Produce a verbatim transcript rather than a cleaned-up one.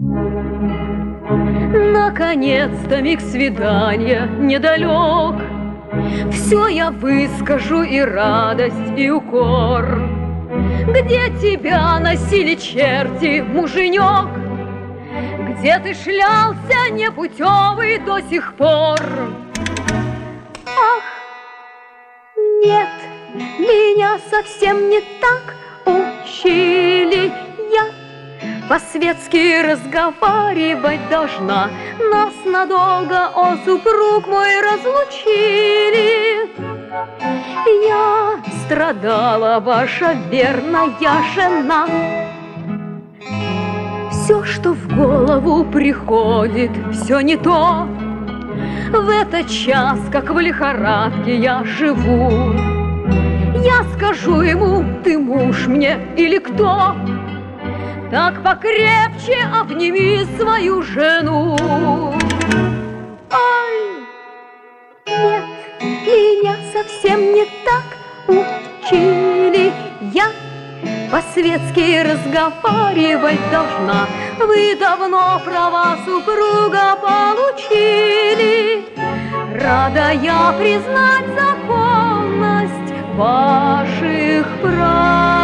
Наконец-то миг свидания недалек. Все я выскажу, и радость, и укор. Где тебя носили черти, муженек? Где ты шлялся непутевый до сих пор? Ах, нет, меня совсем не так учили. Я по-светски разговаривать должна. Нас надолго, о, супруг мой, разлучили. Я страдала, ваша верная жена. Все, что в голову приходит, все не то. В этот час, как в лихорадке, я живу. Я скажу ему: ты муж мне или кто? Так покрепче обними свою жену. Ай, нет, меня совсем не так учили. Я по-светски разговаривать должна. Вы давно права супруга получили. Рада я признать законность ваших прав.